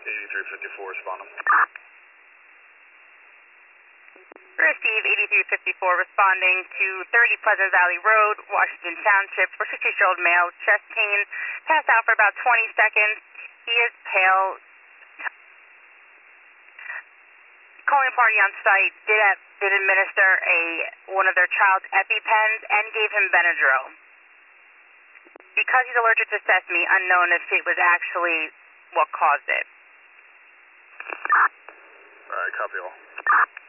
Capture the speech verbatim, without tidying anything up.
eighty-three fifty-four, responding. Receive eighty-three fifty-four responding to thirty Pleasant Valley Road, Washington Township, for sixty-year-old male, chest pain, passed out for about twenty seconds. He is pale. Calling party on site did, have, did administer a one of their child's EpiPens and gave him Benadryl. Because he's allergic to sesame, unknown if it was actually what caused it. All right, copy all.